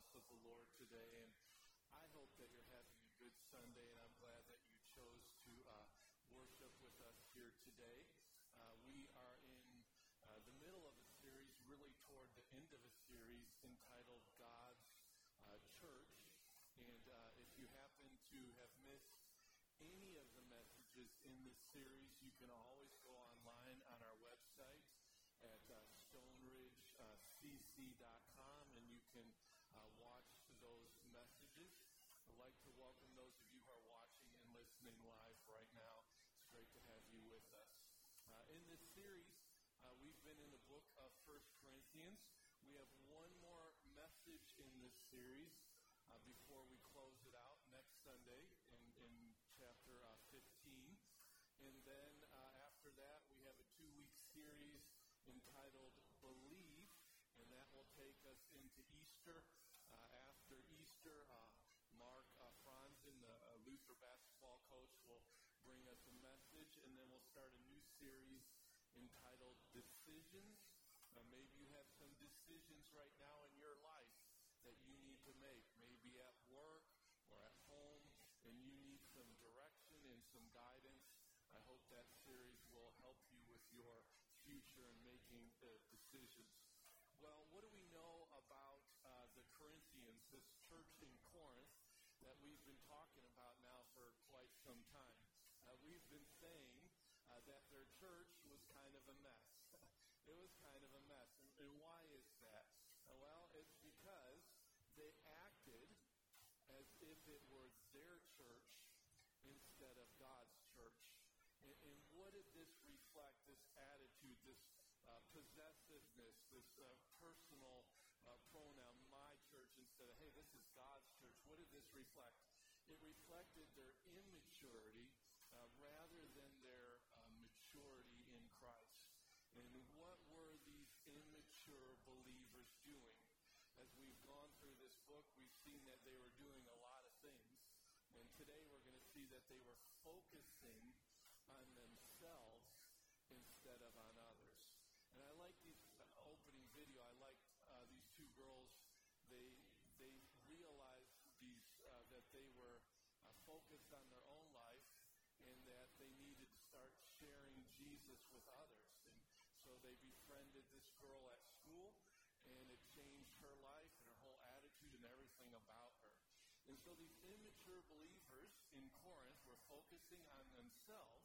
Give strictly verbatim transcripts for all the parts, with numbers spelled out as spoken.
house of the Lord today, and I hope that you're having a good Sunday, and I'm glad that you chose to uh, worship with us here today. Uh, we are in uh, the middle of a series, really toward the end of a series entitled God's uh, Church, and uh, if you happen to have missed any of the messages in this series, you can always go online on our website at uh, stonebridge c c dot com, and you can uh, watch those messages. I'd like to welcome those of you who are watching and listening live right now. It's great to have you with us. Uh, in this series, uh, we've been in the book of First Corinthians. We have one more message in this series uh, before we close it out next Sunday in, in chapter uh, fifteen. And then uh, after that, we have a two-week series entitled Believe, and that will take us into Easter. Uh, after Easter, uh, Mark uh, Franzen, the uh, Luther basketball coach, will bring us a message, and then we'll start a new series entitled Decisions. Uh, maybe you have some decisions right now in your life that you need to make, maybe at work or at home, and you need some direction and some guidance. I hope that series will help you with your future and making uh, decisions. Well, what do we know about uh, the Corinthians, this church in Corinth that we've been talking about now for quite some time? Uh, we've been saying uh, that their church was kind of a mess. It was kind of a mess. And, and why is that? Uh, well, it's because they acted as if it were their church instead of God's church. And, and what did this reflect, this attitude, this uh, possessiveness, this uh, personal uh, pronoun, my church, instead of, hey, this is God's church? What did this reflect? It reflected their immaturity uh, rather than their uh, maturity in Christ. And what were these immature believers doing? As we've gone through this book, we've seen that they were doing a lot of things. And today we're going to see that they were focusing on themselves instead of on others. And I like this uh, opening video. I liked uh, these two girls. They they realized these uh, that they were uh, focused on their own life and that they needed to start sharing Jesus with others. And so they befriended this girl at school, and it changed her life and her whole attitude and everything about her. And so these immature believers in Corinth were focusing on themselves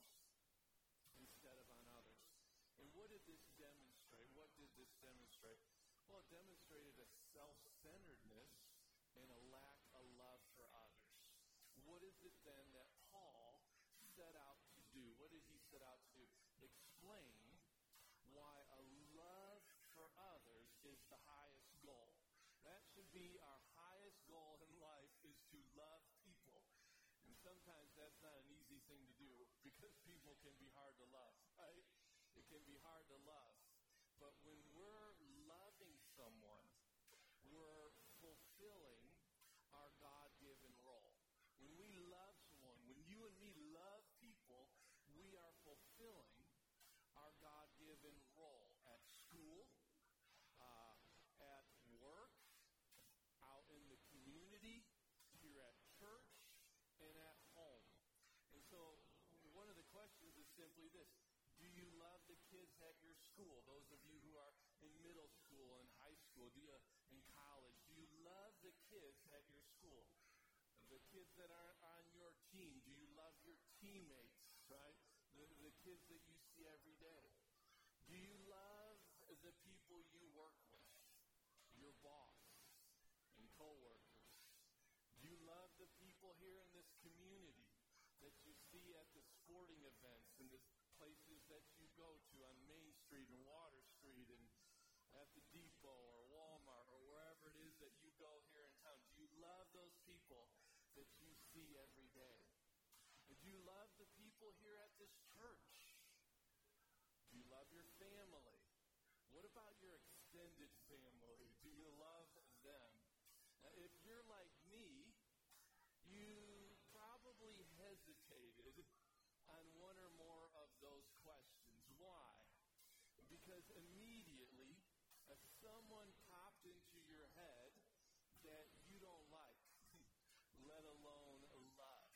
instead of on others. And what did this demonstrate? What did this demonstrate? Well, it demonstrated a self-centeredness and a lack of love for others. What is it then that Paul set out to do? What did he set out to do? Explain why a love for others is the highest goal. That should be our highest goal in life, is to love people. And sometimes that's not an easy thing to do because people can be hard to love, right? It can be hard to love. But when we're loving someone, we're fulfilling our God-given role. When we love someone, when you and me love people, we are fulfilling our God-given role at school, uh, at work, out in the community, here at church, and at home. And so one of the questions is simply this: do you love the kids at your school? Those of you who are in middle school and high school, do you, in college, do you love the kids at your school? The kids that are on your team, do you love your teammates, right? The, the kids that you see every day. Do you love the people you work with, your boss and coworkers? Do you love the people here in this community that you see at the sporting events and the places that you go to on Main Street and Water Street and at the Depot or Walmart or wherever it is that you go here in town? Do you love those people that you see every day? And do you love the people here at this church? Do you love your family? What about your extended family? Do you love them? Now, if you're like me, you probably hesitated on one or more of those questions. Why? Because immediately, if someone popped into your head that you don't like, let alone love.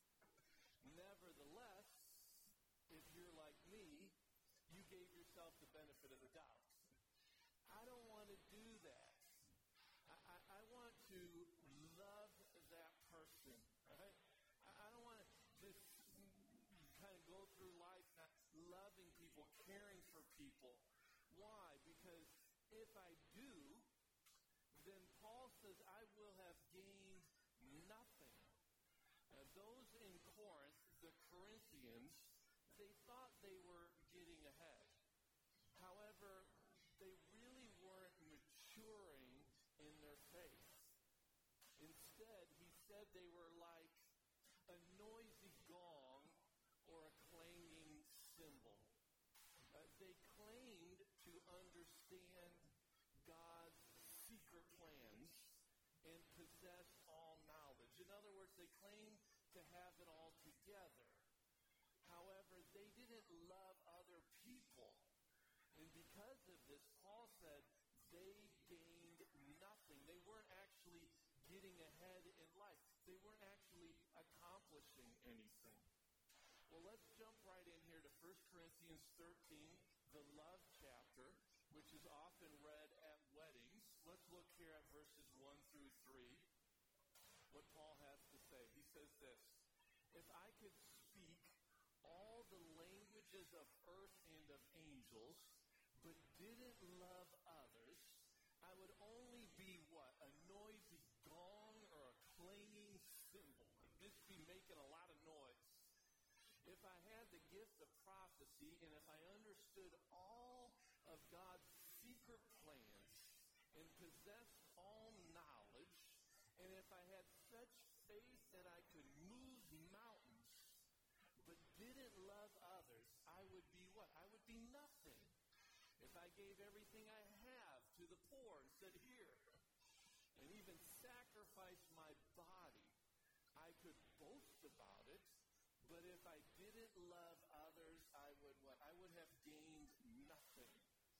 Nevertheless, if you're like me, you gave yourself the benefit of the doubt. I don't want to do that. I, I, I want to love that person, right? I, I don't want to just kind of go through life not loving people, caring for people. Why? Because if I do, then Paul says I will have gained nothing. Uh, those in Corinth, the Corinthians, they thought they were getting ahead. However, they really weren't maturing in their faith. Instead, he said they were like a noisy gong or a clanging cymbal. Uh, they claimed to understand God's secret plans and possess all knowledge. In other words, they claimed to have it all together. However, they didn't love other people. And because of this, Paul said they gained nothing. They weren't actually getting ahead in life. They weren't actually accomplishing anything. Well, let's jump right in here to First Corinthians thirteen, the love chapter, which is often read at weddings. Let's look here at verses one through three, what Paul has to say. He says this: if I could speak all the languages of earth and of angels, but didn't love others, I would only be what? A noisy gong or a clanging cymbal. I'd just be making a lot of noise. If I had the gift of prophecy and if I understood all of God's secret plans and possessed all knowledge, and if I had such faith that I could move mountains, but didn't love others, I would be what? I would be nothing. If I gave everything I have to the poor and said, here, and even sacrificed my body, I could boast about it, but if I didn't love others, I would what? I would have gained nothing.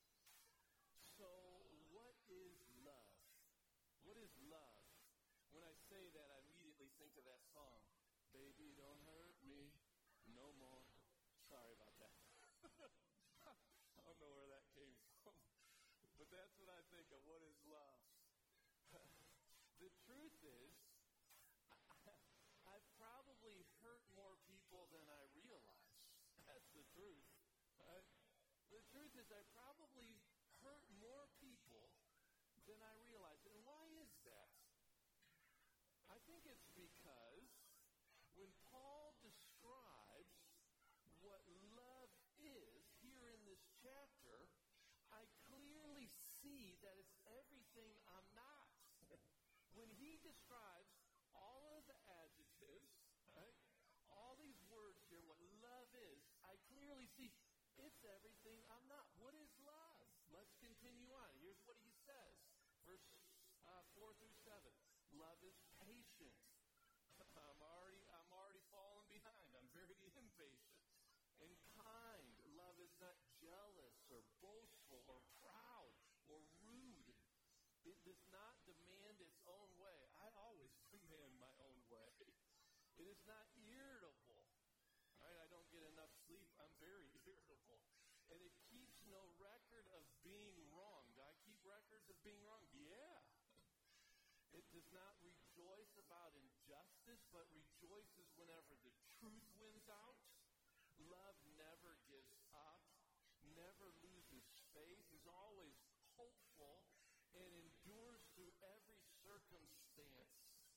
So what is love? What is love? When I say that, I immediately think of that song, Baby, Don't Hurt Me No More. Sorry about that. I don't know where that came from. But that's what I think of. What is love? The truth is, I, I've probably hurt more people than I realize. That's the truth. Right? The truth is, I probably hurt more people than I realize. And why is that? I think it's because when Paul describes what love is here in this chapter, I clearly see that it's everything I'm not. When he describes all of the adjectives, right, all these words here, what love is, I clearly see it's everything I'm not. What is love? Let's continue on. Here's what he says, verse uh, four through seven. Love is patient. I'm already, I'm already falling behind. I'm very impatient. And kind. Love is not jealous or boastful or proud or rude. It does not demand its own way. I always demand my own way. It is not irritable. Right? I don't get enough sleep. I'm very irritable. And it keeps no record of being wrong. Do I keep records of being wrong? Yeah. It does not rejoice about injustice, but rejoices whenever the truth wins out. Love never gives up, never loses faith, is always hopeful, and endures through every circumstance.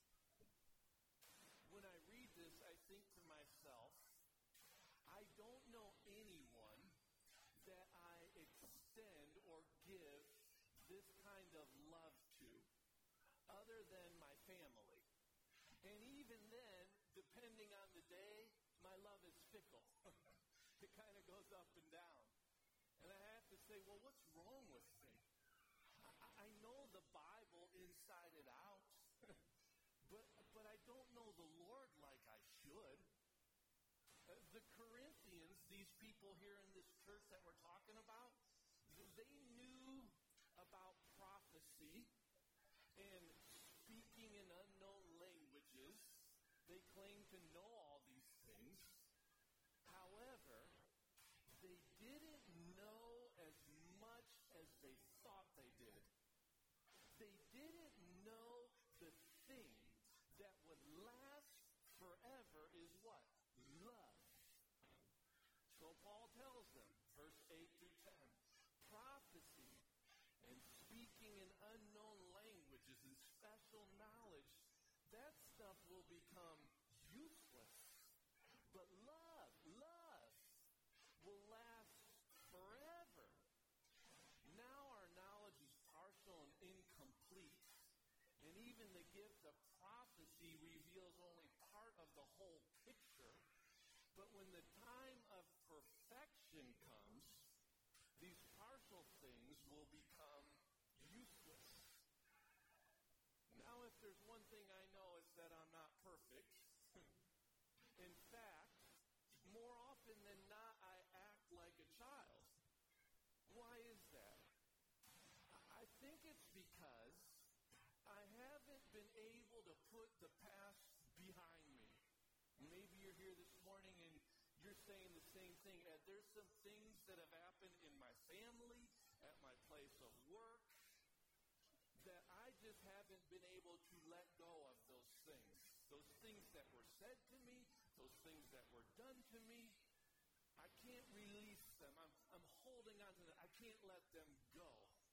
When I read this, I think to myself, I don't know anyone that I extend or give this kind of love to other than my family. And even then, depending on the day, my love is fickle. It kind of goes up and down. And I have to say, well, what's wrong with me? I, I know the Bible inside and out, but, but I don't know the Lord like I should. Uh, the Corinthians, these people here in this church that we're talking about, they knew about prophecy and speaking in unknown languages. They claim to know all these things. However, they didn't know as much as they thought they did. They didn't know the thing that would last forever is what? Love. So Paul tells them, verse eight through ten, prophecy and speaking in unknown languages and special knowledge, that stuff will become useless. But love, love will last forever. Now our knowledge is partial and incomplete. And even the gift of prophecy reveals only part of the whole picture. But when the time of perfection comes, these partial things will become useless. Now, if there's one thing I know, it's that I'm not perfect. In fact, more often than not, I act like a child. Why is that? I think it's because I haven't been able to put the past behind me. Maybe you're here this morning and you're saying the same thing. And there's some things that have happened in my family, at my place of work, that I just haven't been able to let go of those things. Those things that were said to me, those things that were done to me, I can't release them. I'm, I'm holding on to them. I can't let them go.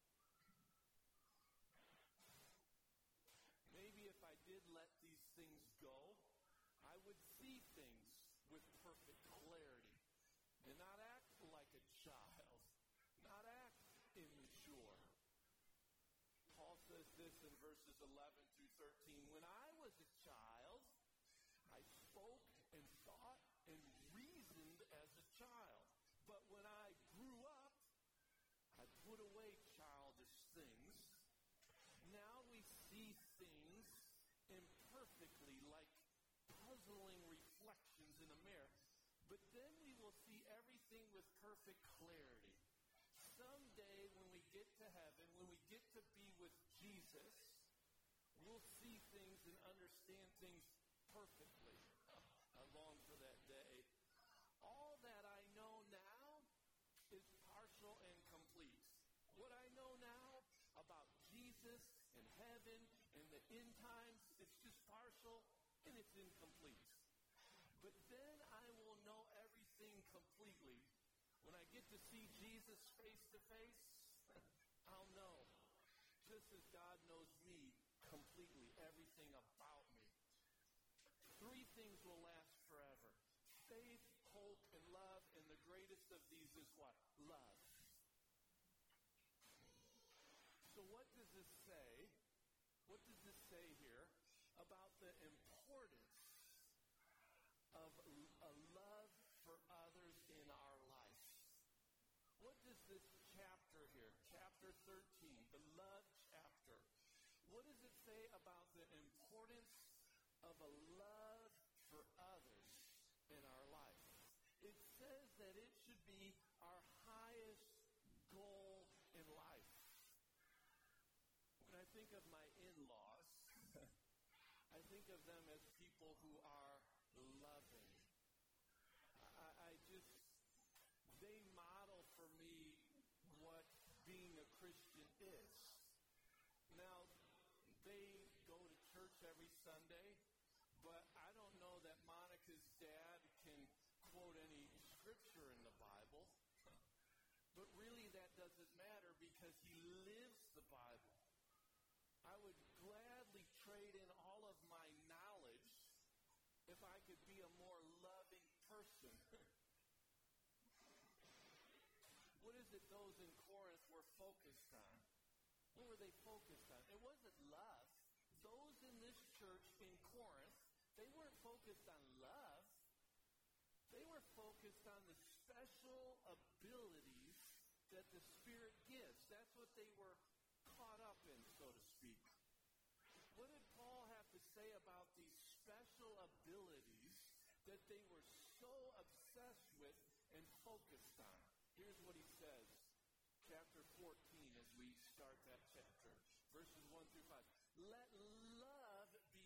Maybe if I did let these things go, I would see things with perfect clarity and not act like a child, not act immature. Paul says this in verses eleven through thirteen. When I was a child, I spoke and thought and reasoned as a child. But when I grew up, I put away childish things. Now we see things imperfectly, like puzzling reflections in a mirror. But then we will see everything with perfect clarity. Someday when we get to heaven, when we get to be with Jesus, we'll see things and understand things perfectly. I long for that day. All that I know now is partial and complete. What I know now about Jesus and heaven and the end times, it's just partial and it's incomplete. But then I will know everything completely. When I get to see Jesus face to face, I'll know. Just as God knows me completely, everything about me. Three things will last forever. Faith, hope, and love. And the greatest of these is what? Love. So what does this say? What does this say here about the importance of a love for others in our life? What does this chapter here, chapter thirteen, the love chapter, what does it say about the importance of a love for others in our life? It says that it should be our highest goal in life. When I think of my in-laws, I think of them as people who are loving. I, I just, they model for me what being a Christian is. Now, they go to church every Sunday, but I don't know that Monica's dad can quote any scripture in the Bible. But really that doesn't matter because he lives the Bible. I would gladly trade in all of my knowledge if I could be a more loving person. What is it those in Corinth were focused on? What were they focused on? It wasn't love. Those in this church in Corinth, they weren't focused on love. They were focused on the special abilities that the Spirit gives. That's what they were caught up in, so to speak. What did Paul have to say about these special abilities that they were so obsessed with and focused on? Here's what he says, chapter fourteen, as we start that chapter, verses one through five. Let love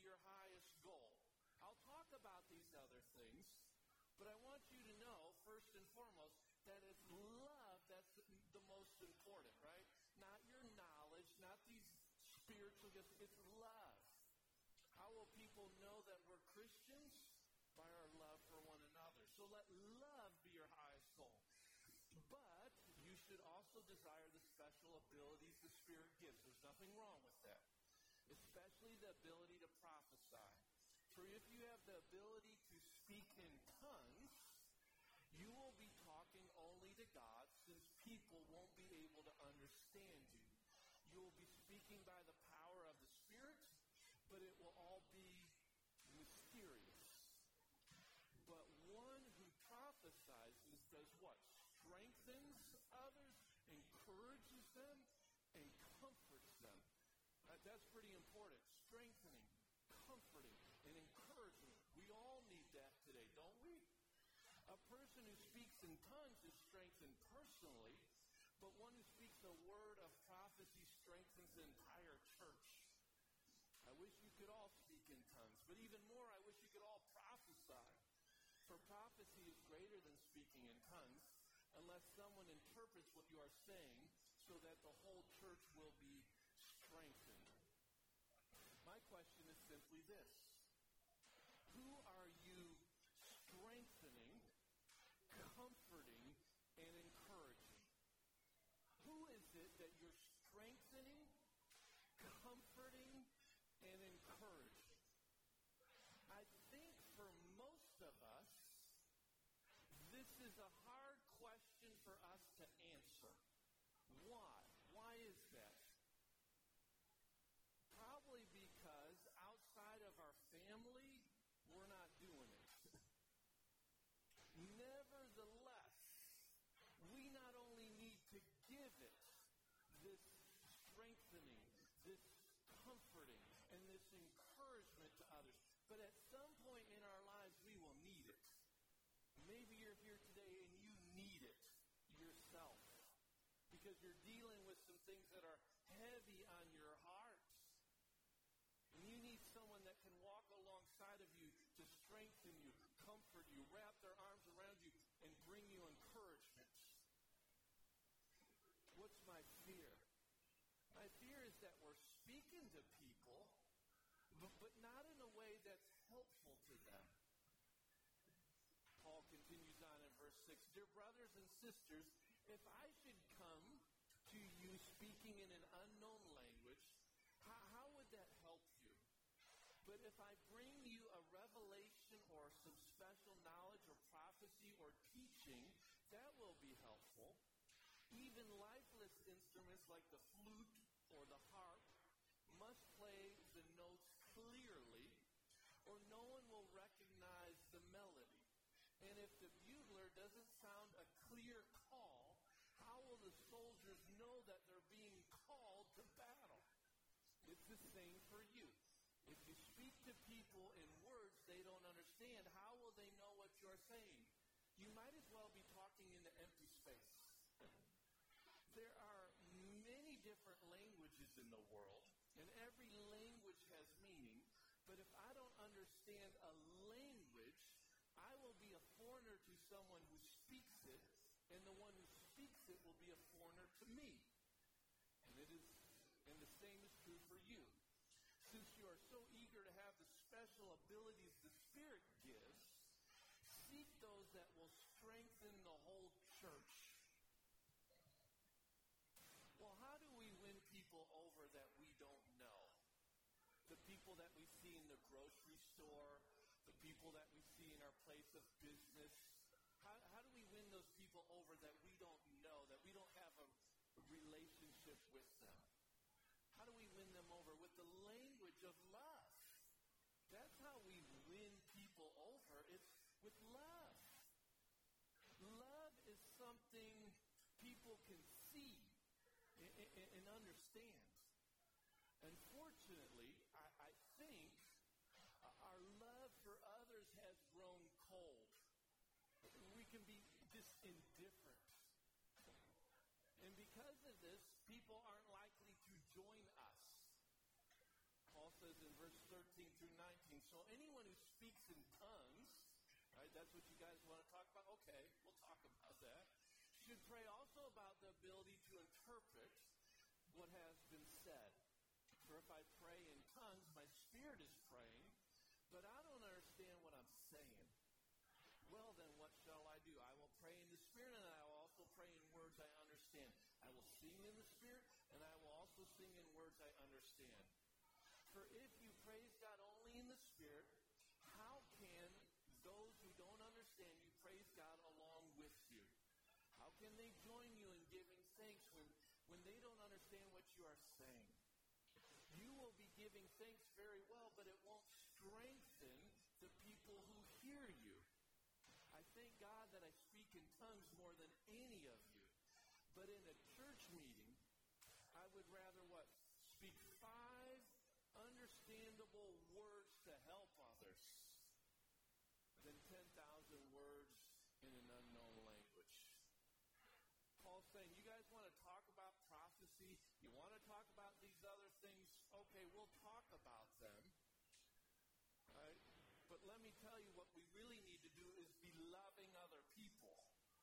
your highest goal. I'll talk about these other things, but I want you to know, first and foremost, that it's love that's the most important, right? Not your knowledge, not these spiritual gifts. It's love. How will people know that we're Christians? By our love for one another. So let love be your highest goal. But you should also desire the special abilities the Spirit gives. There's nothing wrong with that. Especially the ability to prophesy. For if you have the ability to speak in tongues, you will be talking only to God, since people won't be able to understand you. You will be speaking by the power of the Spirit, but it will all be mysterious. But one who prophesies does what? Strengthens others, encourages them, and comforts them. Uh, that's pretty important. Strengthening, comforting, and encouragement. We all need that today, don't we? A person who speaks in tongues is strengthened personally, but one who speaks a word of prophecy strengthens the entire church. I wish you could all speak in tongues, but even more, I wish you could all prophesy. For prophecy is greater than speaking in tongues, unless someone interprets what you are saying so that the whole church will be strengthened. My question is simply this. Who are you strengthening, comforting, and encouraging? Who is it that you're strengthening, comforting, and encouraging? I think for most of us, this is a hard question for us to answer. Why? Why is that? Probably because outside of our family, we're not doing it. Nevertheless, we not only need to give it this strengthening, this comforting, and this encouragement to others, but at some point in our lives, we will need it. Maybe you're here today and you need it yourself because you're dealing with some things that are heavy on your heart. And you need someone that can walk alongside of you to strengthen you, comfort you, wrap their arms around you, and bring you encouragement. What's my fear? My fear is that we're speaking to people, but, but not in a way that's helpful to them. Paul continues on in verse six. Dear brothers and sisters, if I should come to you speaking in an unknown language, how, how would that help you? But if I bring you a revelation or some special knowledge or prophecy or teaching, that will be helpful. Even lifeless instruments like the flute or the harp must play the notes clearly, or no one will recognize the melody. And if the bugler doesn't sound a clear call, how will the soldiers know that they're being called to battle? It's the same for you. If you speak to people in words they don't understand, how will they know what you're saying? You might as well be talking into empty space. There are many different languages in the world, and every language has meaning. But if I don't understand a language, I will be a foreigner to someone who speaks it, and the one who speaks it will be a foreigner to me. And it is, and the same is true for you. Since you are so eager to have the special abilities the Spirit gives, seek those that will strengthen the whole church. Well, how do we win people over that we don't know? The people that we see in the grocery store, the people that we see in our place of business. How, how do we win those people over that we don't know, that we don't have a relationship with them? How do we win them over? With the language of love. That's how we win people over. It's with love. Love is something people can see and, and, and understand. Unfortunately, I, I think our love for others has grown cold. We can be just indifferent. And because of this, people aren't likely to join us. Paul says in verse thirteen through nineteen, so anyone who speaks in tongues, right, that's what you guys want to talk about? Okay, we'll talk about that. Should pray also about the ability to interpret what has been said. For if I pray in tongues, my spirit is praying, but I don't understand what I'm saying. Well, then what shall I do? I will pray in the Spirit, and I will also pray in words I understand. I will sing in the Spirit, and I will also sing in words I understand. For if you praise God only in the Spirit, how can those who don't understand you praise God along with you? How can they join you in giving thanks when, when they don't understand what you are saying? You will be giving thanks very well, but it won't strengthen the people who hear you. I thank God that I speak in tongues more than any of you. But in a church meeting, I would rather what? Speak five understandable words to help others than ten thousand words in an unknown language. Paul's saying, you guys want to talk about prophecy? You want to talk about these other things? Okay, we'll talk about them. Right? But let me tell you, what we really need to do is be loving other people.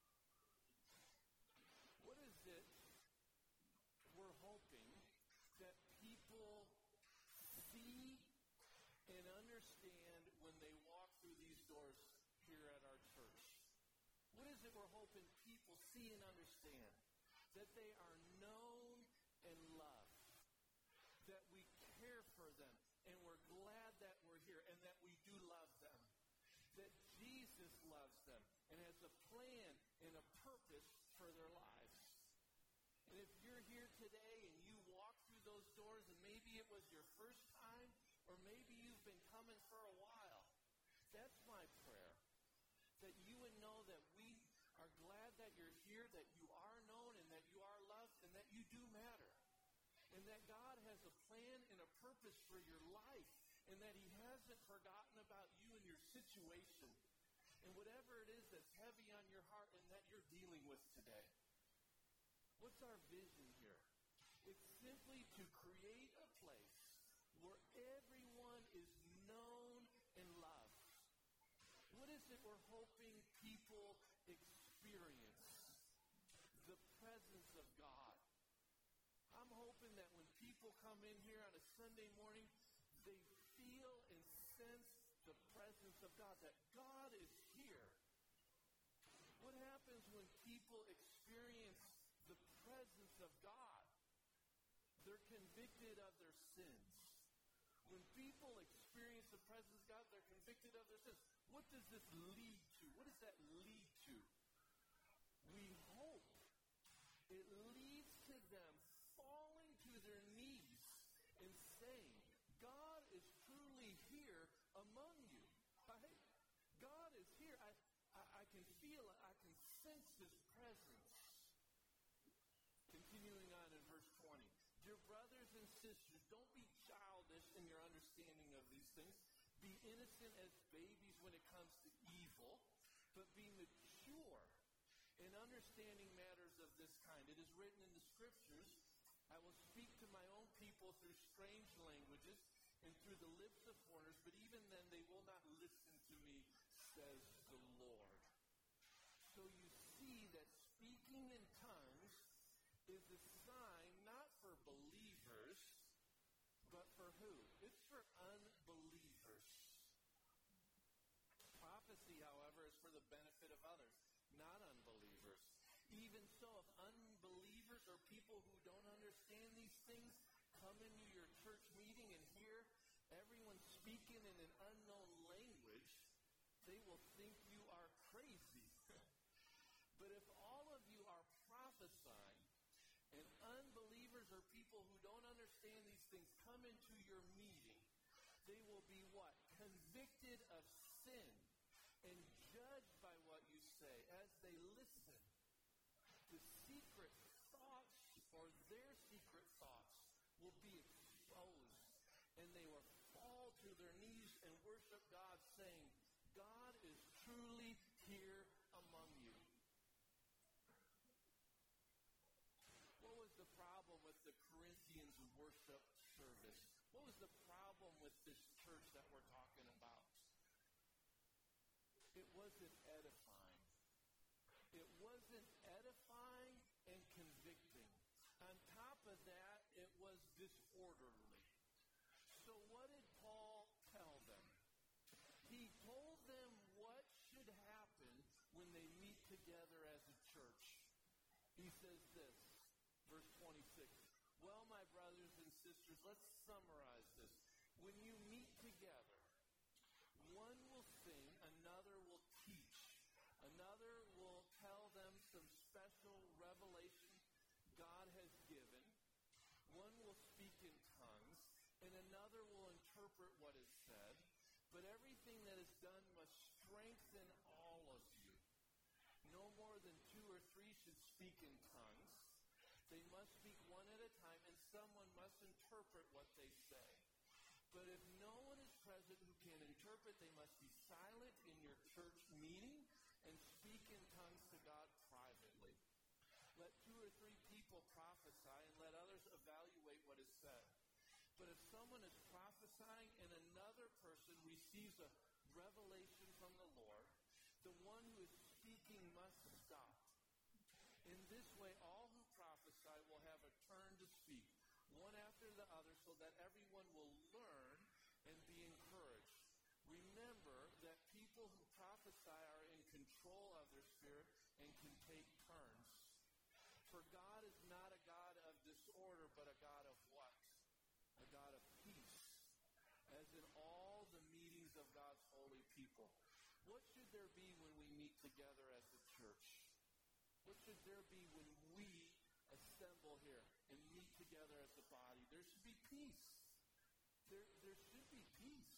What is it we're hoping that people see and understand when they walk through these doors here at our church? What is it we're hoping people see and understand? That they are known and loved. That we care for them. And we're glad that we're here and that we do love them. That Jesus loves them and has a plan and a purpose for their lives. And if you're here today and you walk through those doors and maybe it was your first time or maybe you've been coming for a while, that's my prayer. That you would know that we are glad that you're here, that you are known and that you are loved and that you do matter. And that God has a plan and a purpose for your life. And that he hasn't forgotten about you and your situation. And whatever it is that's heavy on your heart and that you're dealing with today. What's our vision here? It's simply to create a place where everyone is known and loved. What is it we're hoping people experience? The presence of God. I'm hoping that when people come in here on a Sunday morning, they feel and sense the presence of God, that God is here. What happens when people experience the presence of God? They're convicted of their sins. When people experience the presence of God, they're convicted of their sins. What does this lead to? What does that lead to? We hope it leads to them falling to their knees and saying, God is truly here among you. Right? God is here. I, I, I can feel it. I can sense his presence. Continuing on in verse twenty. Dear brothers and sisters, don't be childish in your understanding of these things. Be innocent as babies when it comes to evil, but be mature in understanding matters of this kind. It is written in the scriptures, I will speak to my own people through strange languages and through the lips of foreigners, but even then they will not listen to me, says the Lord. So you see that speaking in tongues is a sign not for believers, but for who? It's for unbelievers. Prophecy, however, is for the benefit of others, not unbelievers. Even so, if unbelievers or people who don't understand these things come into your church meeting and hear everyone speaking in an unknown language, they will think you are crazy. But if all of you are prophesying and unbelievers or people who don't understand these things come into your meeting, they will be what? Convicted of sin and judged by what you say as they listen. The secret thoughts or their secret thoughts will be exposed, and they will fall to their knees and worship God, saying, God is truly here among you. What was the problem with the Corinthians worship service? What was the problem with this church that we're talking about? It wasn't edifying. It wasn't edifying and convicting. On top of that, it was disorderly. So what did Paul tell them? He told them what should happen when they meet together as a church. He says this, verse twenty-six. Well, my brothers and sisters, let's summarize this. When you meet together, one will sing, another will teach, another will tell them some special revelation God has given, one will speak in tongues, and another will interpret what is said. But everything that is done must strengthen all of you. No more than two or three should speak in tongues. They must speak one at a time, and someone must interpret what they say. But if no one is present who can interpret, they must be silent in your church meeting and speak in tongues to God privately. Let two or three people prophesy, and let others evaluate what is said. But if someone is prophesying and another person receives a revelation from the Lord, the one who is speaking must stop. In this way, all who prophesy will have a turn to speak, one after the other, so that everyone will learn and be encouraged. Remember that people who prophesy are in control of their spirit and can take turns. For God is not a God of disorder, but a God of what? A God of peace, as in all the meetings of God's holy people. What should there be when we meet together as a church? What should there be when we assemble here and meet together as a body? There should be peace. There, there should be peace.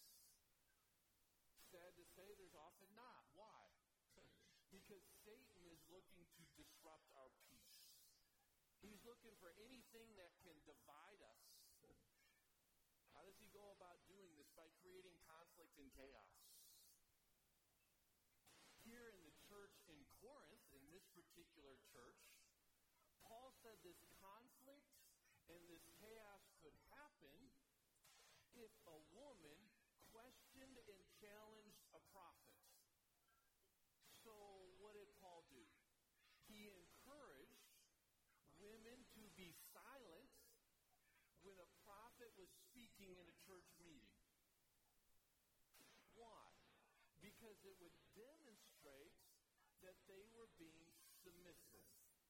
Sad to say, there's often not. Why? Because Satan is looking to disrupt our peace. He's looking for anything that can divide us. How does he go about doing this? By creating conflict and chaos. Here in the church in Corinth, in this particular church, Paul said this conflict and this chaos could happen if a woman questioned and challenged a prophet. So what did Paul do? He encouraged women to be silent when a prophet was speaking in a church meeting. Why? Because it would demonstrate that they were being submissive.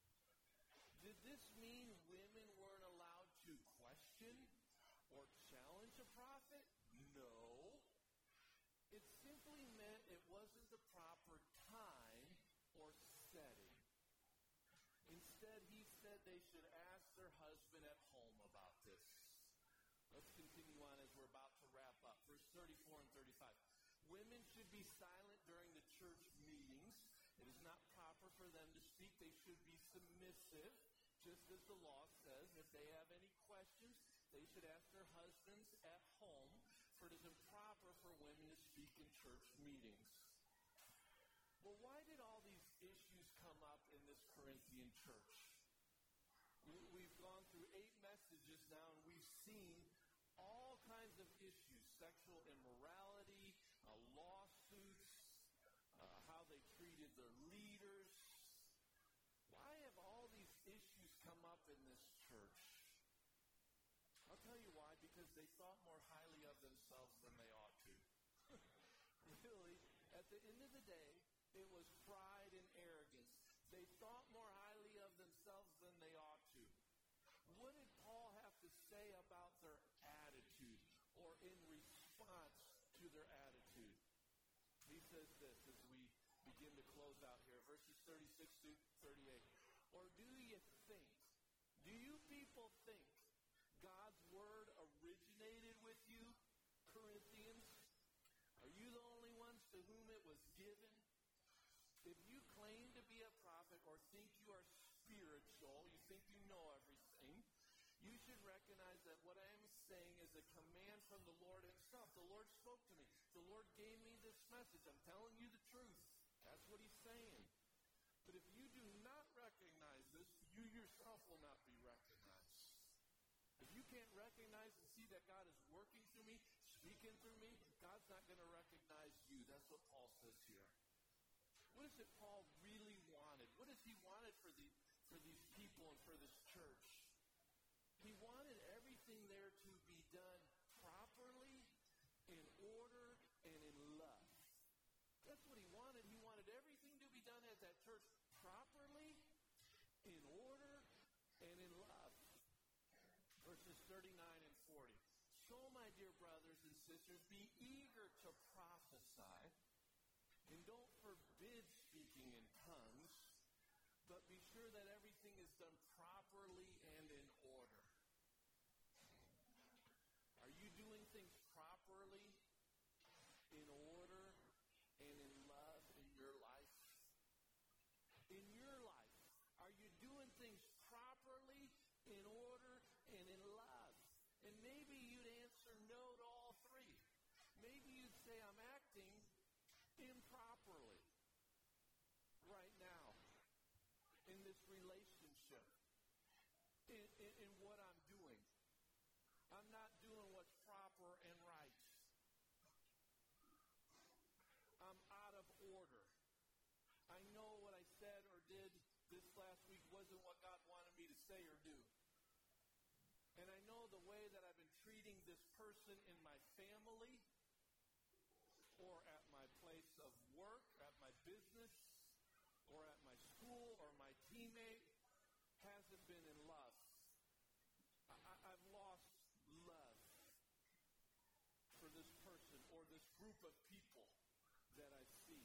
Did this mean women weren't allowed to question or challenge a prophet? No. It simply meant it wasn't the proper time or setting. Instead, he said they should ask their husband at home about this. Let's continue on as we're about to wrap up. Verse thirty-four and thirty-five. Women should be silent during the church meetings. It is not proper for them to speak. They should be submissive, just as the law says. If they have any questions, they should ask their husbands at home, for it is improper for women to speak in church meetings. Well, why did all these issues come up in this Corinthian church? We've gone through eight messages now, and we've seen all kinds of issues: sexual immorality, uh, lawsuits, uh, how they treated their leaders. Why have all these issues come up in this church? I'll tell you why: because they thought more highly of themselves than they ought to. Really, at the end of the day, it was pride and arrogance. They thought more highly of themselves than they ought to. What did Paul have to say about their attitude, or in response to their attitude? He says this as we begin to close out here, verses thirty-six to thirty-eight. Or do you think, do you people think God's word originated with you, Corinthians? Are you the only ones to whom it was given? If you claim to be a prophet or think you are spiritual, you think you know everything, you should recognize that what I am saying is a command from the Lord himself. The Lord spoke to me. The Lord gave me this message. I'm telling you the truth. That's what he's saying. But if you do not recognize this, you yourself will not be recognized. If you can't recognize and see that God is working speaking through me, God's not going to recognize you. That's what Paul says here. What is it Paul really wanted? What does he wanted for the for these people and for this church? He wanted everything there to be done properly, in order, and in love. That's what he wanted. He wanted everything to be done at that church properly, in order, and in love. Verses thirty-nine and forty. So, my dear brothers and sisters, be eager to prophesy, and don't forbid speaking in tongues, but be sure that everything is done properly and in order. Are you doing things properly, in order, and in love in your life? In your life, are you doing things properly, in order, and in love? And maybe you'd answer no to all three. Maybe you'd say, I'm acting improperly right now in this relationship, in, in, in what I'm doing. I'm not doing what's proper and right. I'm out of order. I know what I said or did this last week wasn't what God wanted me to say or do. And I know the way that I've been treating this person in my family or at my place of work, at my business, or at my school or my teammate hasn't been in love. I, I, I've lost love for this person or this group of people that I see.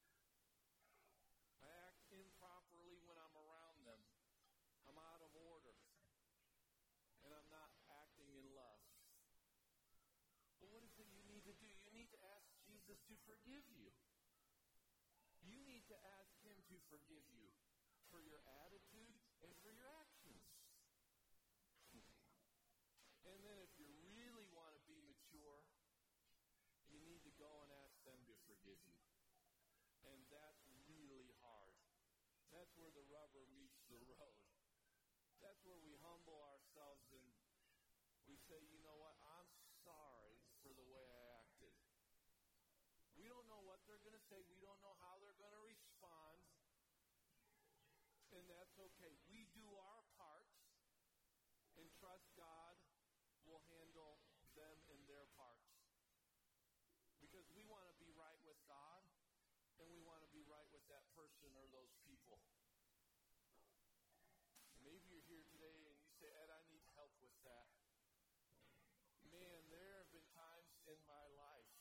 I act improperly when I'm around them. I'm out of order. And I'm not acting in love. Well, what is it you need to do? You need to ask Jesus to forgive you. You need to ask him to forgive you for your attitude and for your actions. And then if you really want to be mature, you need to go and ask them to forgive you. And that's really hard. That's where the rubber meets the road. That's where we humble ourselves and we say, you know what, I'm sorry for the way I acted. We don't know what they're going to say. We don't know how they're going to respond. And that's okay. We do our part and trust God will handle them and their parts. Because we want to be right with God and we want to be right with that person or those people. Maybe you're here today and you say, Ed, I need help with that. Man, there have been times in my life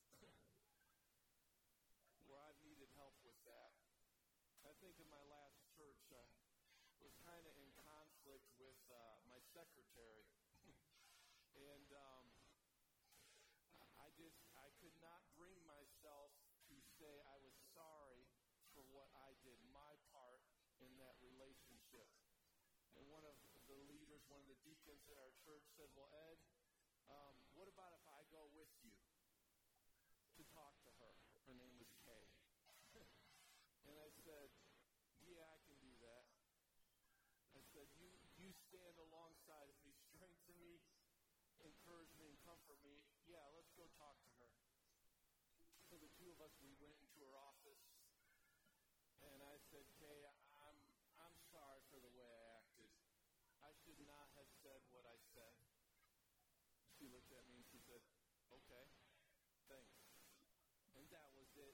where I've needed help with that. I think in my last church, I was kind of in conflict with uh, my secretary. and um, I just, I could not bring myself to say I was sorry for what I did, my part in that relationship. And one of the leaders, one of the deacons in our church said, well, Ed, um, what about if I go with you to talk to her? Her name was Kay. And I said, yeah, I can do that. I said, you, you stand alongside of me, strengthen me, encourage me, and comfort me. Yeah, let's go talk to her. So the two of us, we went into her office, and I said, Kay, I'm, I'm sorry for the way I acted. I should not have said what I said. She looked at me and she said, okay, thanks. And that was it.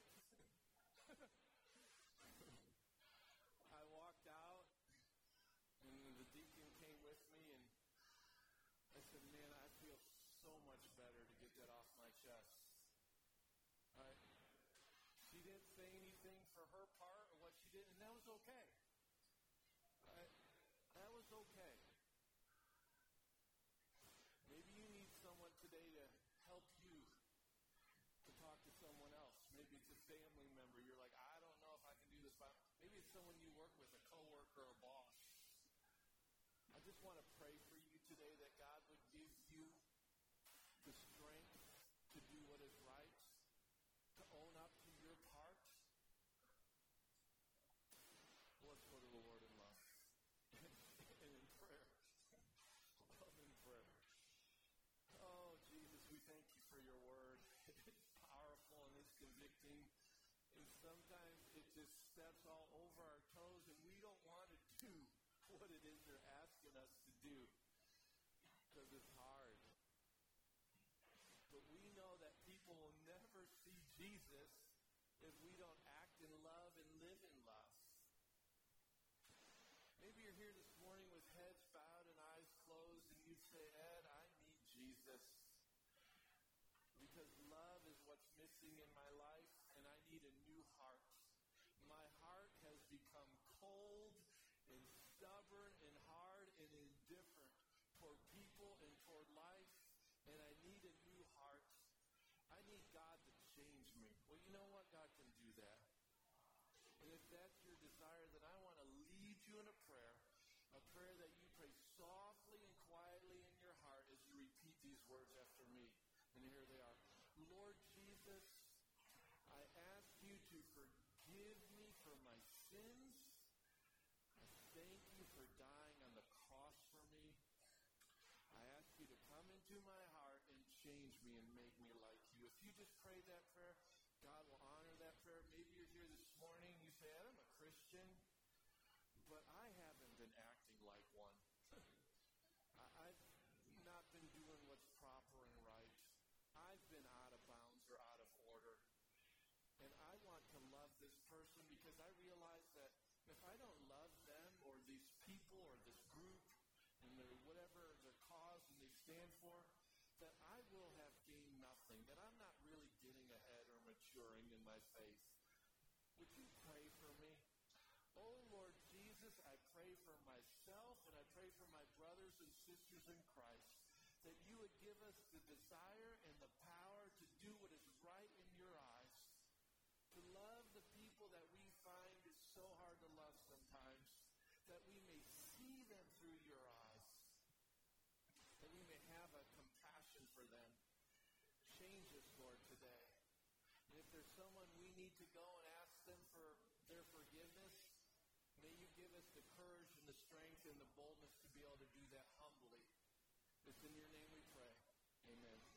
I walked out, and the deacon came with me, and I said, man, I feel so much better to get that off my chest. All right? She didn't say anything for her part or what she did, and that was okay. All right? That was okay. Maybe you need someone today to help you to talk to someone else. Maybe it's a family member. You're like, I don't know if I can do this. But maybe it's someone you work with, a coworker or a boss. I just want to pray for you today that God would give you the strength to do what is right, to own up to your part. Well, let's go to the Lord in love and in prayer. Love and prayer. Oh, Jesus, we thank you for your word. contradicting, and sometimes it just steps all over our toes, and we don't want to do what it is they're asking us to do because it's hard. But we know that people will never see Jesus if we don't act in love and live in love. Maybe you're here this morning with heads bowed and eyes closed, and you say, Ed, I need Jesus because love is what's missing in my life, and I need a new heart. My heart has become cold and stubborn and hard and indifferent toward people and toward life, and I need a new heart. I need God to change me. Well, you know what? God can do that. And if that's your desire, then I want to lead you in a prayer, a prayer that you pray softly and quietly in your heart as you repeat these words after me. And here they are. Lord Jesus, I ask you to forgive me for my sins. I thank you for dying on the cross for me. I ask you to come into my heart and change me and make me like you. If you just pray that prayer, God will honor that prayer. Maybe you're here this morning, you say, I'm a Christian, but I haven't been acting like one. I've not been doing what's proper and right. I've been out of bounds or out of order. And I want to love this person because I realize that if I don't love them or these people or this group and their whatever their cause and they stand for, that I will have gained nothing, that I'm not really getting ahead or maturing in my faith. Would you pray for me? Oh, Lord Jesus, I pray for myself and I pray for my brothers and sisters in Christ, that you would give us the desire and the power to do what is right in your eyes, to love the people that we find is so hard to love sometimes, that we may see them through your eyes, that we may have a compassion for them. Change us, Lord, today. And if there's someone we need to go and ask them for their forgiveness, may you give us the courage and the strength and the boldness to be able to do that humbly. It's in your name we pray. Amen.